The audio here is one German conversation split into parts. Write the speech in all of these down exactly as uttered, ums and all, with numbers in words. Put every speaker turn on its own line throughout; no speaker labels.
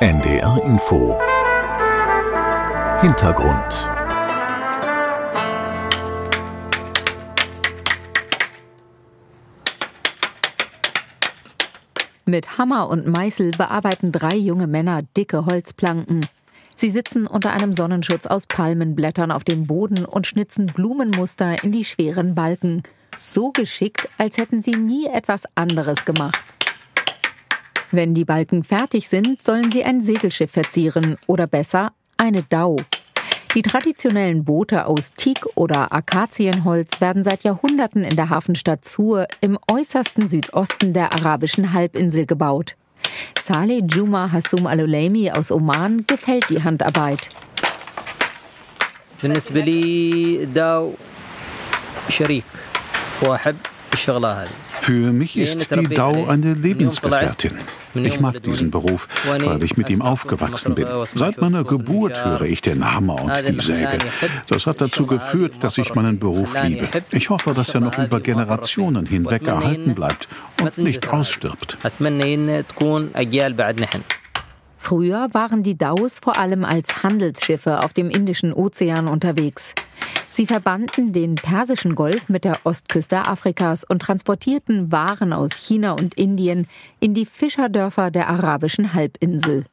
N D R Info Hintergrund.
Mit Hammer und Meißel bearbeiten drei junge Männer dicke Holzplanken. Sie sitzen unter einem Sonnenschutz aus Palmenblättern auf dem Boden und schnitzen Blumenmuster in die schweren Balken. So geschickt, als hätten sie nie etwas anderes gemacht. Wenn die Balken fertig sind, sollen sie ein Segelschiff verzieren oder besser eine Dhow. Die traditionellen Boote aus Teak- oder Akazienholz werden seit Jahrhunderten in der Hafenstadt Sur im äußersten Südosten der arabischen Halbinsel gebaut. Saleh Juma Hassoum Al-Ulaimi aus Oman gefällt die Handarbeit.
بالنسبة لي داو شريك وأحب الشغلة هذه.
Für mich ist die Dhow eine Lebensgefährtin. Ich mag diesen Beruf, weil ich mit ihm aufgewachsen bin. Seit meiner Geburt höre ich den Hammer und die Säge. Das hat dazu geführt, dass ich meinen Beruf liebe. Ich hoffe, dass er noch über Generationen hinweg erhalten bleibt und nicht ausstirbt.
Früher waren die Dhows vor allem als Handelsschiffe auf dem Indischen Ozean unterwegs. Sie verbanden den Persischen Golf mit der Ostküste Afrikas und transportierten Waren aus China und Indien in die Fischerdörfer der arabischen Halbinsel.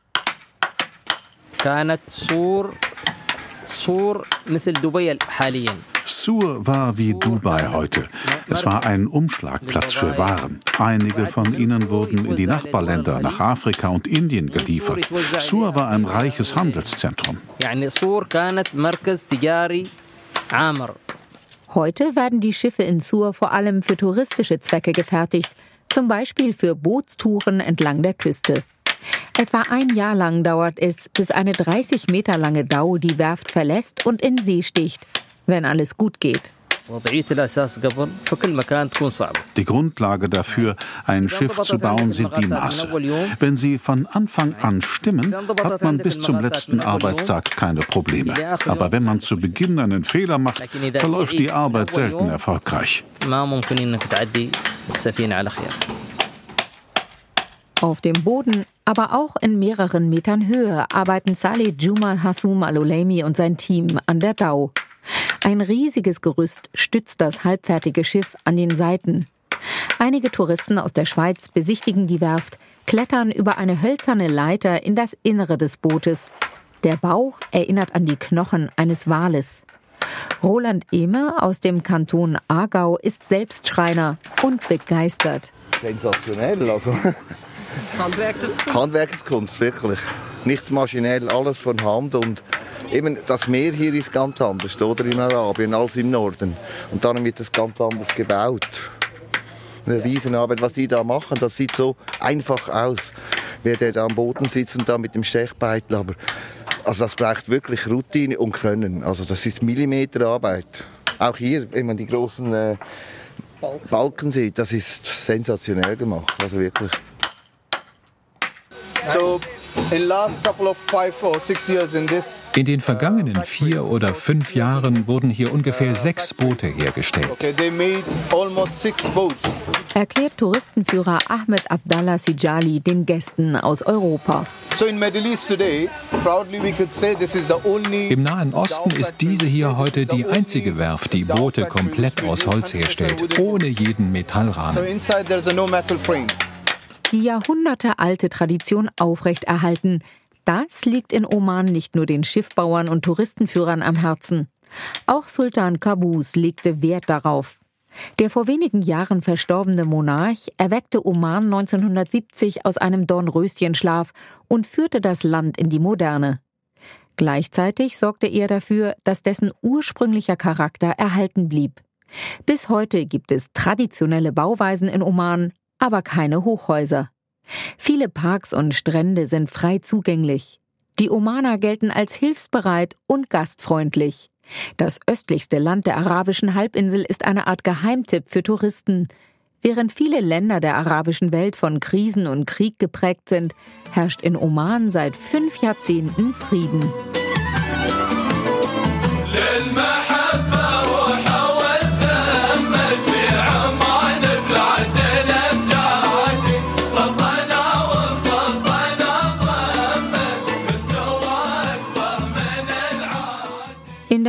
Sur war wie Dubai heute. Es war ein Umschlagplatz für Waren. Einige von ihnen wurden in die Nachbarländer, nach Afrika und Indien geliefert. Sur war ein reiches Handelszentrum.
Heute werden die Schiffe in Sur vor allem für touristische Zwecke gefertigt, zum Beispiel für Bootstouren entlang der Küste. Etwa ein Jahr lang dauert es, bis eine dreißig Meter lange Dhow die Werft verlässt und in See sticht, wenn alles gut geht.
Die Grundlage dafür, ein Schiff zu bauen, sind die Maße. Wenn sie von Anfang an stimmen, hat man bis zum letzten Arbeitstag keine Probleme. Aber wenn man zu Beginn einen Fehler macht, verläuft die Arbeit selten erfolgreich.
Auf dem Boden, aber auch in mehreren Metern Höhe, arbeiten Saleh Juma Hassoum Al-Ulaimi und sein Team an der Dhow. Ein riesiges Gerüst stützt das halbfertige Schiff an den Seiten. Einige Touristen aus der Schweiz besichtigen die Werft, klettern über eine hölzerne Leiter in das Innere des Bootes. Der Bauch erinnert an die Knochen eines Wales. Roland Ehme aus dem Kanton Aargau ist selbst Schreiner und begeistert.
Sensationell, also. Handwerkskunst. Handwerkskunst, wirklich. Nichts maschinell, alles von Hand. Und eben das Meer hier ist ganz anders, oder in Arabien, als im Norden. Und dann wird das ganz anders gebaut. Eine Riesenarbeit, was die da machen, das sieht so einfach aus. Wer der da am Boden sitzt und da mit dem Stechbeitel, aber also das braucht wirklich Routine und Können. Also das ist Millimeterarbeit. Auch hier, wenn man die großen äh, Balken sieht, das ist sensationell gemacht, also wirklich.
So, in last couple of five or six years in this,
In den vergangenen vier oder fünf Jahren wurden hier ungefähr sechs Boote hergestellt.
okay, they made almost six boats.
Erklärt Touristenführer Ahmed Abdallah Sijali den Gästen aus Europa.
So in Middle East today, proudly we could say this is the only.
Im Nahen Osten ist diese hier heute die einzige Werft, die Boote komplett aus Holz herstellt, ohne jeden
So
Metallrahmen.
inside there's a no metal frame.
Die jahrhundertealte Tradition aufrechterhalten, das liegt in Oman nicht nur den Schiffbauern und Touristenführern am Herzen. Auch Sultan Qaboos legte Wert darauf. Der vor wenigen Jahren verstorbene Monarch erweckte Oman neunzehnhundertsiebzig aus einem Dornröschenschlaf und führte das Land in die Moderne. Gleichzeitig sorgte er dafür, dass dessen ursprünglicher Charakter erhalten blieb. Bis heute gibt es traditionelle Bauweisen in Oman, aber keine Hochhäuser. Viele Parks und Strände sind frei zugänglich. Die Omaner gelten als hilfsbereit und gastfreundlich. Das östlichste Land der arabischen Halbinsel ist eine Art Geheimtipp für Touristen. Während viele Länder der arabischen Welt von Krisen und Krieg geprägt sind, herrscht in Oman seit fünf Jahrzehnten Frieden.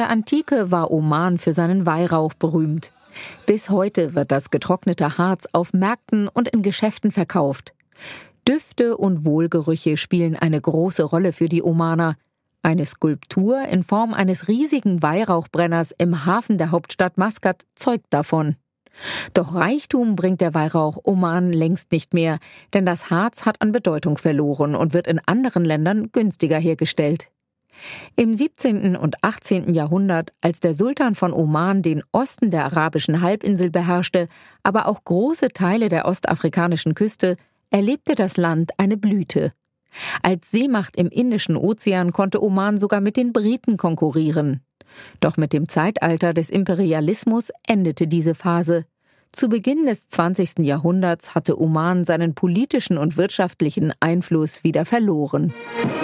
der Antike war Oman für seinen Weihrauch berühmt. Bis heute wird das getrocknete Harz auf Märkten und in Geschäften verkauft. Düfte und Wohlgerüche spielen eine große Rolle für die Omaner. Eine Skulptur in Form eines riesigen Weihrauchbrenners im Hafen der Hauptstadt Maskat zeugt davon. Doch Reichtum bringt der Weihrauch Oman längst nicht mehr, denn das Harz hat an Bedeutung verloren und wird in anderen Ländern günstiger hergestellt. Im siebzehnten und achtzehnten Jahrhundert, als der Sultan von Oman den Osten der arabischen Halbinsel beherrschte, aber auch große Teile der ostafrikanischen Küste, erlebte das Land eine Blüte. Als Seemacht im Indischen Ozean konnte Oman sogar mit den Briten konkurrieren. Doch mit dem Zeitalter des Imperialismus endete diese Phase. Zu Beginn des zwanzigsten Jahrhunderts hatte Oman seinen politischen und wirtschaftlichen Einfluss wieder verloren.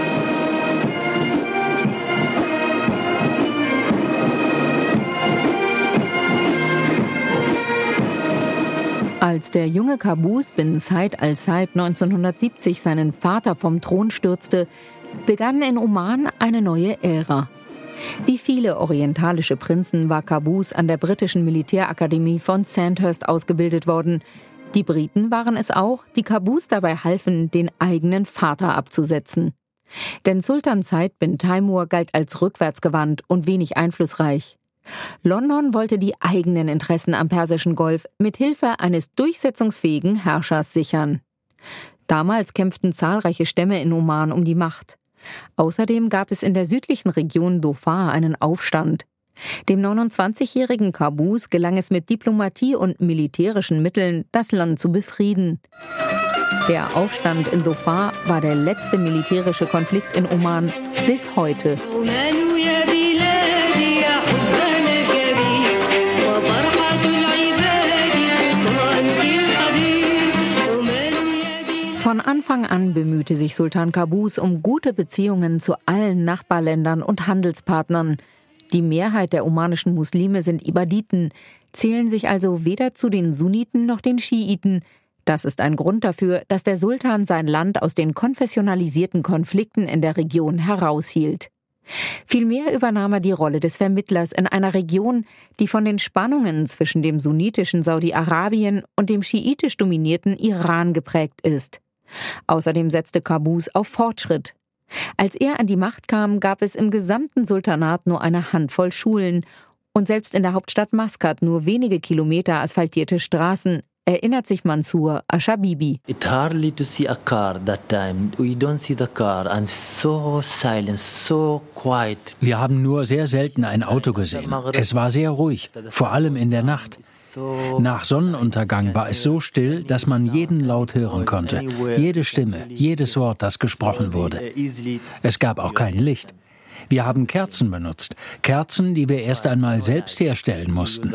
Als der junge Qaboos bin Said al-Said neunzehnhundertsiebzig seinen Vater vom Thron stürzte, begann in Oman eine neue Ära. Wie viele orientalische Prinzen war Qaboos an der britischen Militärakademie von Sandhurst ausgebildet worden. Die Briten waren es auch, die Qaboos dabei halfen, den eigenen Vater abzusetzen. Denn Sultan Said bin Taimur galt als rückwärtsgewandt und wenig einflussreich. London wollte die eigenen Interessen am Persischen Golf mit Hilfe eines durchsetzungsfähigen Herrschers sichern. Damals kämpften zahlreiche Stämme in Oman um die Macht. Außerdem gab es in der südlichen Region Dhofar einen Aufstand. Dem neunundzwanzigjährigen Qaboos gelang es mit Diplomatie und militärischen Mitteln, das Land zu befrieden. Der Aufstand in Dhofar war der letzte militärische Konflikt in Oman bis heute. Von Anfang an bemühte sich Sultan Qaboos um gute Beziehungen zu allen Nachbarländern und Handelspartnern. Die Mehrheit der omanischen Muslime sind Ibaditen, zählen sich also weder zu den Sunniten noch den Schiiten. Das ist ein Grund dafür, dass der Sultan sein Land aus den konfessionalisierten Konflikten in der Region heraushielt. Vielmehr übernahm er die Rolle des Vermittlers in einer Region, die von den Spannungen zwischen dem sunnitischen Saudi-Arabien und dem schiitisch dominierten Iran geprägt ist. Außerdem setzte Qaboos auf Fortschritt. Als er an die Macht kam, gab es im gesamten Sultanat nur eine Handvoll Schulen und selbst in der Hauptstadt Maskat nur wenige Kilometer asphaltierte Straßen, erinnert sich Mansour Ashabibi.
It hardly to see a car that time. We don't see the car and so silent, so quiet.
Wir haben nur sehr selten ein Auto gesehen. Es war sehr ruhig, vor allem in der Nacht. Nach Sonnenuntergang war es so still, dass man jeden Laut hören konnte. Jede Stimme, jedes Wort, das gesprochen wurde. Es gab auch kein Licht. Wir haben Kerzen benutzt. Kerzen, die wir erst einmal selbst herstellen mussten.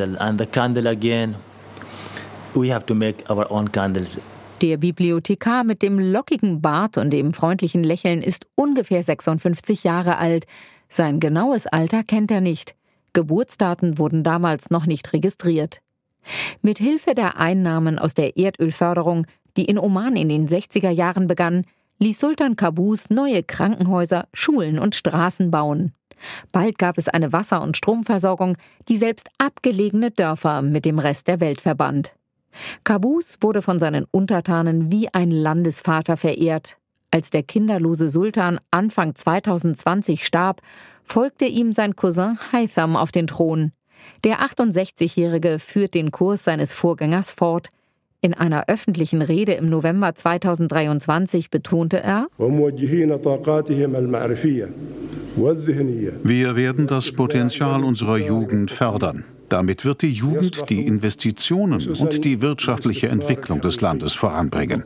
We have to make our own candles.
Der Bibliothekar mit dem lockigen Bart und dem freundlichen Lächeln ist ungefähr sechsundfünfzig Jahre alt. Sein genaues Alter kennt er nicht. Geburtsdaten wurden damals noch nicht registriert. Mit Hilfe der Einnahmen aus der Erdölförderung, die in Oman in den sechziger Jahren begann, ließ Sultan Qaboos neue Krankenhäuser, Schulen und Straßen bauen. Bald gab es eine Wasser- und Stromversorgung, die selbst abgelegene Dörfer mit dem Rest der Welt verband. Qaboos wurde von seinen Untertanen wie ein Landesvater verehrt. Als der kinderlose Sultan Anfang zweitausendzwanzig starb, folgte ihm sein Cousin Haytham auf den Thron. Der achtundsechzigjährige führt den Kurs seines Vorgängers fort. In einer öffentlichen Rede im November zweitausenddreiundzwanzig betonte er:
Wir werden das Potenzial unserer Jugend fördern. Damit wird die Jugend die Investitionen und die wirtschaftliche Entwicklung des Landes voranbringen.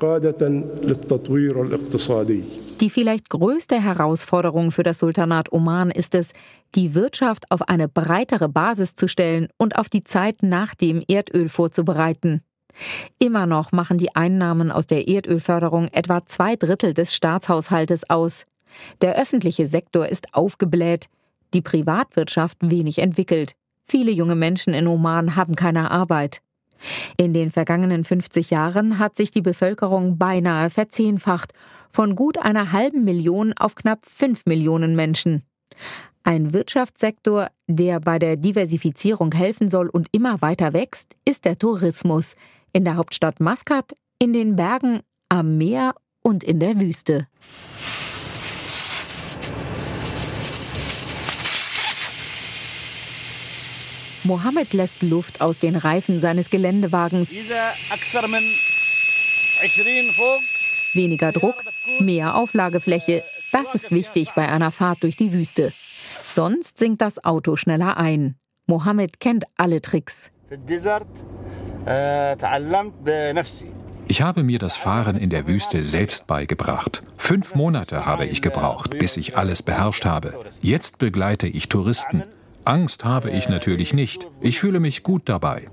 Die vielleicht größte Herausforderung für das Sultanat Oman ist es, die Wirtschaft auf eine breitere Basis zu stellen und auf die Zeit nach dem Erdöl vorzubereiten. Immer noch machen die Einnahmen aus der Erdölförderung etwa zwei Drittel des Staatshaushaltes aus. Der öffentliche Sektor ist aufgebläht, die Privatwirtschaft wenig entwickelt. Viele junge Menschen in Oman haben keine Arbeit. In den vergangenen fünfzig Jahren hat sich die Bevölkerung beinahe verzehnfacht, von gut einer halben Million auf knapp fünf Millionen Menschen. Ein Wirtschaftssektor, der bei der Diversifizierung helfen soll und immer weiter wächst, ist der Tourismus. In der Hauptstadt Maskat, in den Bergen, am Meer und in der Wüste. Mohammed lässt Luft aus den Reifen seines Geländewagens. Weniger Druck, mehr Auflagefläche. Das ist wichtig bei einer Fahrt durch die Wüste. Sonst sinkt das Auto schneller ein. Mohammed kennt alle Tricks.
Ich habe mir das Fahren in der Wüste selbst beigebracht. Fünf Monate habe ich gebraucht, bis ich alles beherrscht habe. Jetzt begleite ich Touristen. Angst habe ich natürlich nicht. Ich fühle mich gut dabei.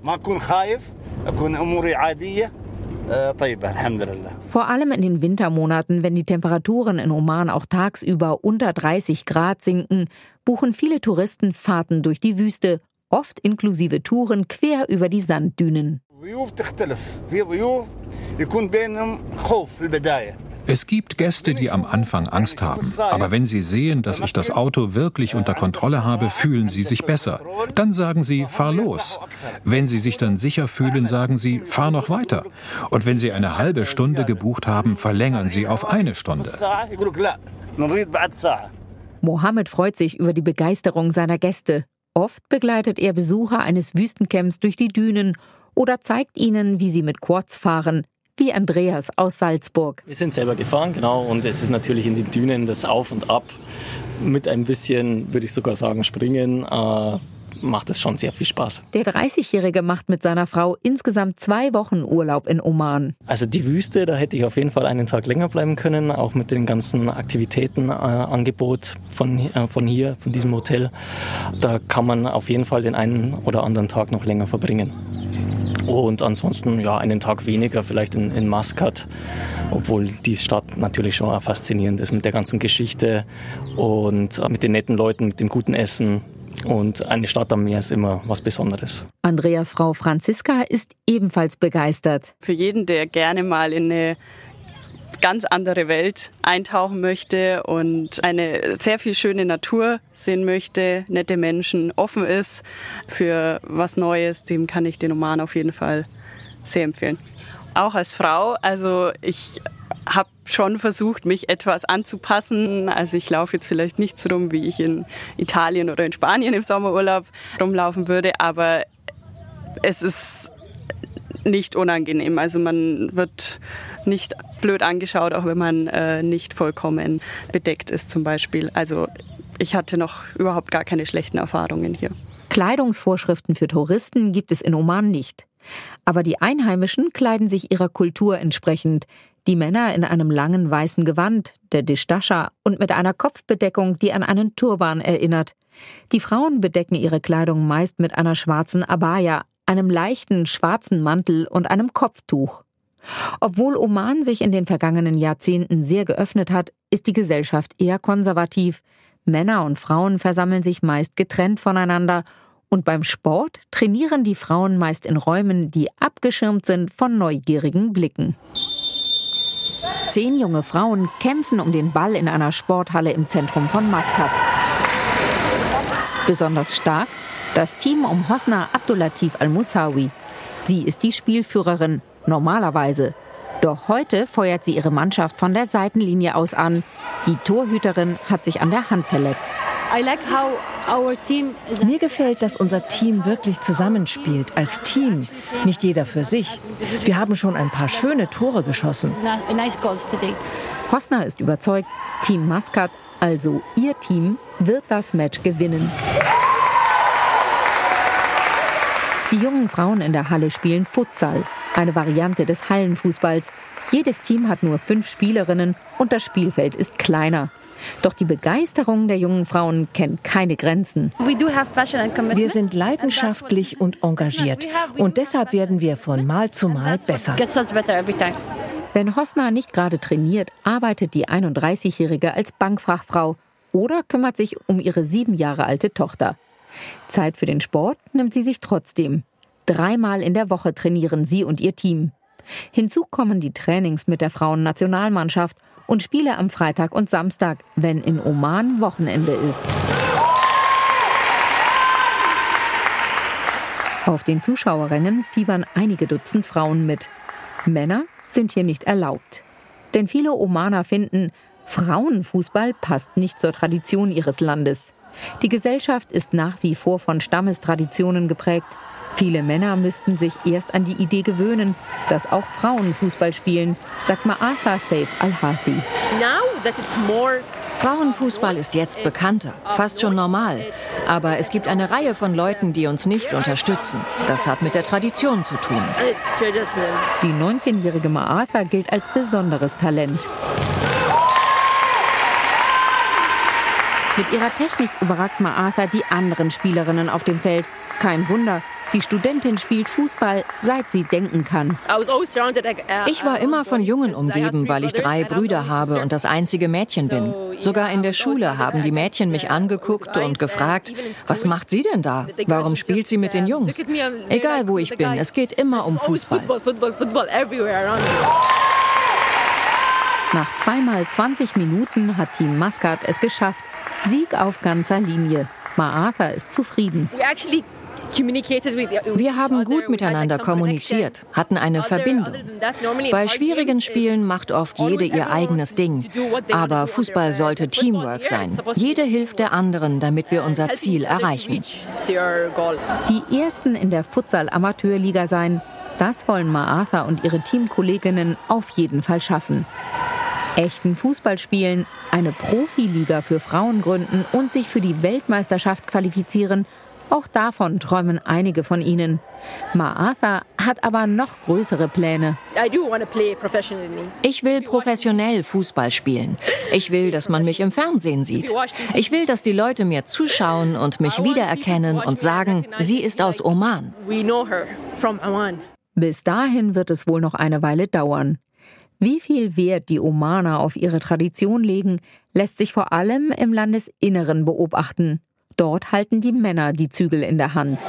Vor allem in den Wintermonaten, wenn die Temperaturen in Oman auch tagsüber unter dreißig Grad sinken, buchen viele Touristen Fahrten durch die Wüste, oft inklusive Touren quer über die Sanddünen.
Es gibt Gäste, die am Anfang Angst haben. Aber wenn sie sehen, dass ich das Auto wirklich unter Kontrolle habe, fühlen sie sich besser. Dann sagen sie, fahr los. Wenn sie sich dann sicher fühlen, sagen sie, fahr noch weiter. Und wenn sie eine halbe Stunde gebucht haben, verlängern sie auf eine Stunde.
Mohammed freut sich über die Begeisterung seiner Gäste. Oft begleitet er Besucher eines Wüstencamps durch die Dünen oder zeigt ihnen, wie sie mit Quads fahren. Wie Andreas aus Salzburg.
Wir sind selber gefahren, genau, und es ist natürlich in den Dünen das Auf und Ab mit ein bisschen, würde ich sogar sagen, Springen, äh, macht es schon sehr viel Spaß.
Der dreißigjährige macht mit seiner Frau insgesamt zwei Wochen Urlaub in Oman.
Also die Wüste, da hätte ich auf jeden Fall einen Tag länger bleiben können, auch mit den ganzen Aktivitätenangebot äh, von, äh, von hier, von diesem Hotel. Da kann man auf jeden Fall den einen oder anderen Tag noch länger verbringen. Und ansonsten ja einen Tag weniger vielleicht in, in Maskat, obwohl die Stadt natürlich schon faszinierend ist mit der ganzen Geschichte und mit den netten Leuten, mit dem guten Essen. Und eine Stadt am Meer ist immer was Besonderes.
Andreas Frau Franziska ist ebenfalls begeistert.
Für jeden, der gerne mal in eine ganz andere Welt eintauchen möchte und eine sehr viel schöne Natur sehen möchte, nette Menschen, offen ist für was Neues, dem kann ich den Oman auf jeden Fall sehr empfehlen. Auch als Frau, also ich habe schon versucht, mich etwas anzupassen. Also ich laufe jetzt vielleicht nicht so rum, wie ich in Italien oder in Spanien im Sommerurlaub rumlaufen würde, aber es ist nicht unangenehm. Also man wird nicht blöd angeschaut, auch wenn man äh, nicht vollkommen bedeckt ist zum Beispiel. Also ich hatte noch überhaupt gar keine schlechten Erfahrungen hier.
Kleidungsvorschriften für Touristen gibt es in Oman nicht. Aber die Einheimischen kleiden sich ihrer Kultur entsprechend. Die Männer in einem langen weißen Gewand, der Distascha, und mit einer Kopfbedeckung, die an einen Turban erinnert. Die Frauen bedecken ihre Kleidung meist mit einer schwarzen Abaya, einem leichten schwarzen Mantel und einem Kopftuch. Obwohl Oman sich in den vergangenen Jahrzehnten sehr geöffnet hat, ist die Gesellschaft eher konservativ. Männer und Frauen versammeln sich meist getrennt voneinander und beim Sport trainieren die Frauen meist in Räumen, die abgeschirmt sind von neugierigen Blicken. Zehn junge Frauen kämpfen um den Ball in einer Sporthalle im Zentrum von Maskat. Besonders stark das Team um Hosna Abdulatif Al-Musawi. Sie ist die Spielführerin, normalerweise. Doch heute feuert sie ihre Mannschaft von der Seitenlinie aus an. Die Torhüterin hat sich an der Hand verletzt.
Mir gefällt, dass unser Team wirklich zusammenspielt, als Team, nicht jeder für sich. Wir haben schon ein paar schöne Tore geschossen.
Hosna ist überzeugt, Team Maskat, also ihr Team, wird das Match gewinnen. Die jungen Frauen in der Halle spielen Futsal, eine Variante des Hallenfußballs. Jedes Team hat nur fünf Spielerinnen und das Spielfeld ist kleiner. Doch die Begeisterung der jungen Frauen kennt keine Grenzen.
Wir sind leidenschaftlich und engagiert und deshalb werden wir von Mal zu Mal besser.
Wenn Hosna nicht gerade trainiert, arbeitet die einunddreißigjährige als Bankfachfrau oder kümmert sich um ihre sieben Jahre alte Tochter. Zeit für den Sport nimmt sie sich trotzdem. Dreimal in der Woche trainieren sie und ihr Team. Hinzu kommen die Trainings mit der Frauennationalmannschaft und Spiele am Freitag und Samstag, wenn in Oman Wochenende ist. Auf den Zuschauerrängen fiebern einige Dutzend Frauen mit. Männer sind hier nicht erlaubt. Denn viele Omaner finden, Frauenfußball passt nicht zur Tradition ihres Landes. Die Gesellschaft ist nach wie vor von Stammestraditionen geprägt. Viele Männer müssten sich erst an die Idee gewöhnen, dass auch Frauen Fußball spielen, sagt Ma'atha Saif Al-Hathi.
Frauenfußball ist jetzt bekannter, fast schon normal. Aber es gibt eine Reihe von Leuten, die uns nicht unterstützen. Das hat mit der Tradition zu tun.
Die neunzehnjährige Ma'atha gilt als besonderes Talent. Mit ihrer Technik überragt Ma'atha die anderen Spielerinnen auf dem Feld. Kein Wunder, die Studentin spielt Fußball, seit sie denken kann.
Ich war immer von Jungen umgeben, weil ich drei Brüder habe und das einzige Mädchen bin. Sogar in der Schule haben die Mädchen mich angeguckt und gefragt, was macht sie denn da? Warum spielt sie mit den Jungs? Egal wo ich bin, es geht immer um Fußball.
Nach zweimal zwanzig Minuten hat Team Muscat es geschafft. Sieg auf ganzer Linie. Ma'atha ist zufrieden.
Wir haben gut miteinander kommuniziert, hatten eine Verbindung. Bei schwierigen Spielen macht oft jede ihr eigenes Ding. Aber Fußball sollte Teamwork sein. Jede hilft der anderen, damit wir unser Ziel erreichen.
Die Ersten in der Futsal-Amateurliga sein, das wollen Ma'atha und ihre Teamkolleginnen auf jeden Fall schaffen. Echten Fußball spielen, eine Profiliga für Frauen gründen und sich für die Weltmeisterschaft qualifizieren, auch davon träumen einige von ihnen. Ma'atha hat aber noch größere Pläne.
Ich will professionell Fußball spielen. Ich will, dass man mich im Fernsehen sieht. Ich will, dass die Leute mir zuschauen und mich wiedererkennen und sagen, sie ist aus Oman.
Bis dahin wird es wohl noch eine Weile dauern. Wie viel Wert die Omaner auf ihre Tradition legen, lässt sich vor allem im Landesinneren beobachten. Dort halten die Männer die Zügel in der Hand.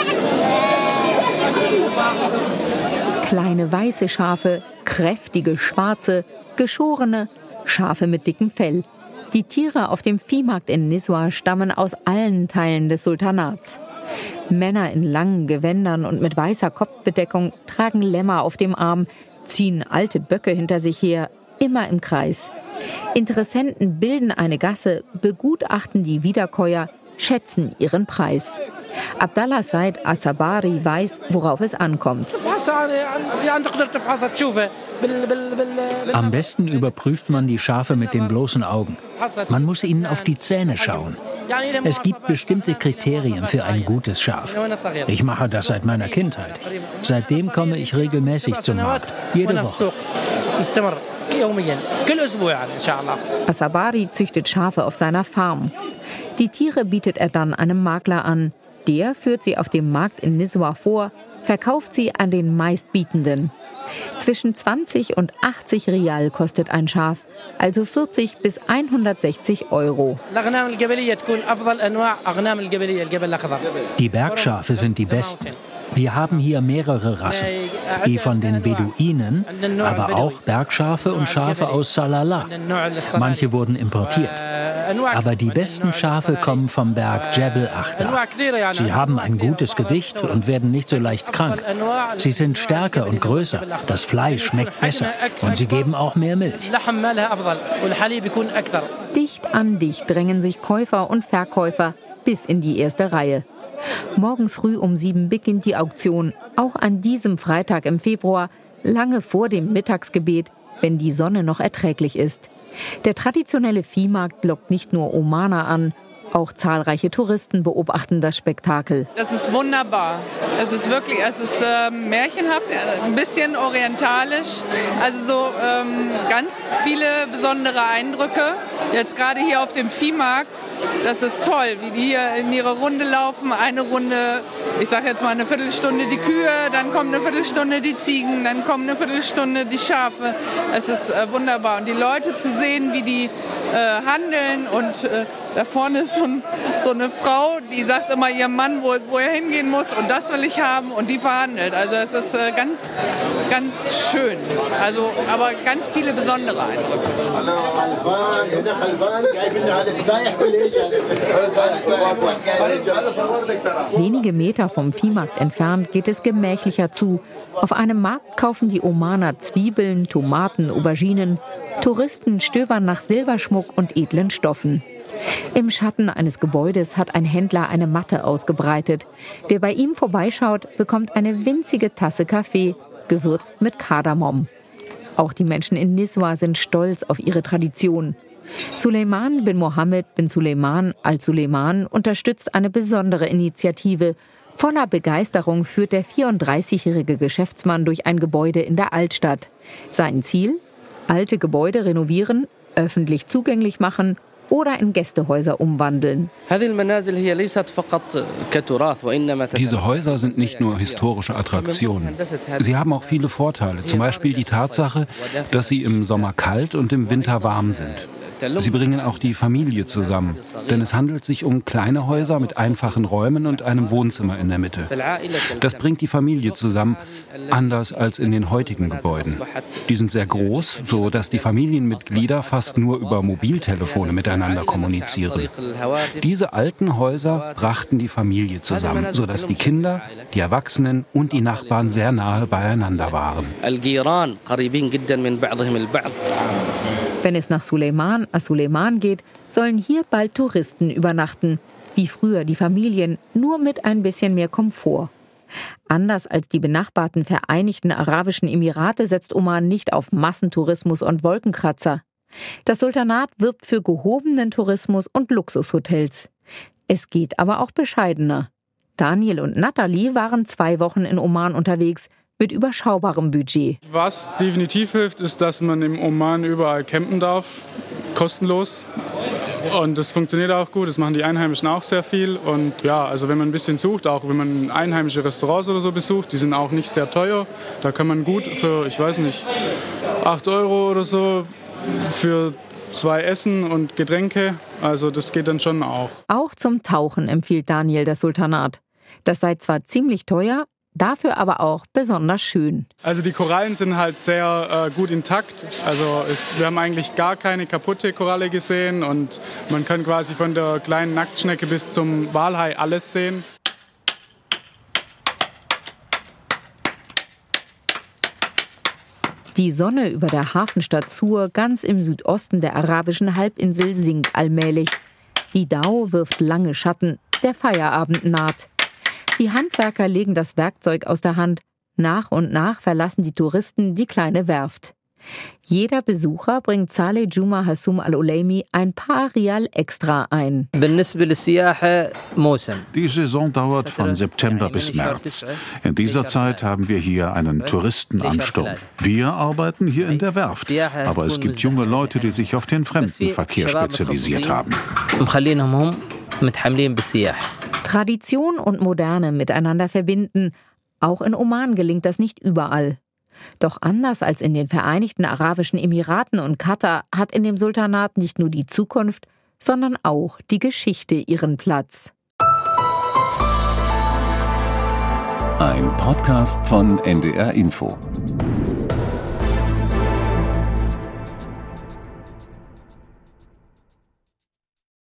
Kleine weiße Schafe, kräftige schwarze, geschorene, Schafe mit dickem Fell. Die Tiere auf dem Viehmarkt in Nizwa stammen aus allen Teilen des Sultanats. Männer in langen Gewändern und mit weißer Kopfbedeckung tragen Lämmer auf dem Arm, ziehen alte Böcke hinter sich her, immer im Kreis. Interessenten bilden eine Gasse, begutachten die Wiederkäuer, schätzen ihren Preis. Abdallah Said Asabari weiß, worauf es ankommt.
Am besten überprüft man die Schafe mit den bloßen Augen. Man muss ihnen auf die Zähne schauen. Es gibt bestimmte Kriterien für ein gutes Schaf. Ich mache das seit meiner Kindheit. Seitdem komme ich regelmäßig zum Markt, jede Woche.
Asabari züchtet Schafe auf seiner Farm. Die Tiere bietet er dann einem Makler an. Der führt sie auf dem Markt in Nizwa vor, verkauft sie an den Meistbietenden. Zwischen zwanzig und achtzig Rial kostet ein Schaf, also vierzig bis hundertsechzig Euro.
Die Bergschafe sind die besten. Wir haben hier mehrere Rassen, die von den Beduinen, aber auch Bergschafe und Schafe aus Salalah. Manche wurden importiert. Aber die besten Schafe kommen vom Berg Jebel Akhtar. Sie haben ein gutes Gewicht und werden nicht so leicht krank. Sie sind stärker und größer, das Fleisch schmeckt besser und sie geben auch mehr Milch.
Dicht an dicht drängen sich Käufer und Verkäufer bis in die erste Reihe. Morgens früh um sieben beginnt die Auktion, auch an diesem Freitag im Februar, lange vor dem Mittagsgebet, wenn die Sonne noch erträglich ist. Der traditionelle Viehmarkt lockt nicht nur Omaner an, auch zahlreiche Touristen beobachten das Spektakel.
Das ist wunderbar. Es ist wirklich, es ist äh, märchenhaft, ein bisschen orientalisch. Also so ähm, ganz viele besondere Eindrücke. Jetzt gerade hier auf dem Viehmarkt, das ist toll, wie die hier in ihre Runde laufen. Eine Runde, ich sage jetzt mal eine Viertelstunde die Kühe, dann kommt eine Viertelstunde die Ziegen, dann kommt eine Viertelstunde die Schafe. Es ist äh, wunderbar. Und die Leute zu sehen, wie die äh, handeln und äh, Da vorne ist so, ein, so eine Frau, die sagt immer ihrem Mann, wo, wo er hingehen muss und das will ich haben und die verhandelt. Also es ist äh, ganz, ganz schön. Also, aber ganz viele besondere Eindrücke.
Wenige Meter vom Viehmarkt entfernt geht es gemächlicher zu. Auf einem Markt kaufen die Omaner Zwiebeln, Tomaten, Auberginen. Touristen stöbern nach Silberschmuck und edlen Stoffen. Im Schatten eines Gebäudes hat ein Händler eine Matte ausgebreitet. Wer bei ihm vorbeischaut, bekommt eine winzige Tasse Kaffee, gewürzt mit Kardamom. Auch die Menschen in Nizwa sind stolz auf ihre Tradition. Suleiman bin Mohammed bin Suleiman al-Suleiman unterstützt eine besondere Initiative. Voller Begeisterung führt der vierunddreißigjährige Geschäftsmann durch ein Gebäude in der Altstadt. Sein Ziel? Alte Gebäude renovieren, öffentlich zugänglich machen oder in Gästehäuser umwandeln.
Diese Häuser sind nicht nur historische Attraktionen. Sie haben auch viele Vorteile, zum Beispiel die Tatsache, dass sie im Sommer kalt und im Winter warm sind. Sie bringen auch die Familie zusammen, denn es handelt sich um kleine Häuser mit einfachen Räumen und einem Wohnzimmer in der Mitte. Das bringt die Familie zusammen, anders als in den heutigen Gebäuden. Die sind sehr groß, so dass die Familienmitglieder fast nur über Mobiltelefone miteinander kommunizieren. Diese alten Häuser brachten die Familie zusammen, so dass die Kinder, die Erwachsenen und die Nachbarn sehr nahe beieinander waren.
Wenn es nach Suleiman al-Suleiman geht, sollen hier bald Touristen übernachten. Wie früher die Familien, nur mit ein bisschen mehr Komfort. Anders als die benachbarten Vereinigten Arabischen Emirate setzt Oman nicht auf Massentourismus und Wolkenkratzer. Das Sultanat wirbt für gehobenen Tourismus und Luxushotels. Es geht aber auch bescheidener. Daniel und Natalie waren zwei Wochen in Oman unterwegs, mit überschaubarem Budget.
Was definitiv hilft, ist, dass man im Oman überall campen darf, kostenlos. Und das funktioniert auch gut, das machen die Einheimischen auch sehr viel. Und ja, also wenn man ein bisschen sucht, auch wenn man einheimische Restaurants oder so besucht, die sind auch nicht sehr teuer. Da kann man gut für, ich weiß nicht, acht Euro oder so für zwei Essen und Getränke, also das geht dann schon auch.
Auch zum Tauchen empfiehlt Daniel das Sultanat. Das sei zwar ziemlich teuer, dafür aber auch besonders schön.
Also die Korallen sind halt sehr äh, gut intakt. Also es, wir haben eigentlich gar keine kaputte Koralle gesehen und man kann quasi von der kleinen Nacktschnecke bis zum Walhai alles sehen.
Die Sonne über der Hafenstadt Sur, ganz im Südosten der arabischen Halbinsel, sinkt allmählich. Die Dau wirft lange Schatten, der Feierabend naht. Die Handwerker legen das Werkzeug aus der Hand. Nach und nach verlassen die Touristen die kleine Werft. Jeder Besucher bringt Saleh Juma Hassum Al-Olaimi ein paar Rial extra ein.
Die Saison dauert von September bis März. In dieser Zeit haben wir hier einen Touristenansturm. Wir arbeiten hier in der Werft, aber es gibt junge Leute, die sich auf den Fremdenverkehr spezialisiert haben.
Tradition und Moderne miteinander verbinden. Auch in Oman gelingt das nicht überall. Doch anders als in den Vereinigten Arabischen Emiraten und Katar hat in dem Sultanat nicht nur die Zukunft, sondern auch die Geschichte ihren Platz.
Ein Podcast von N D R Info.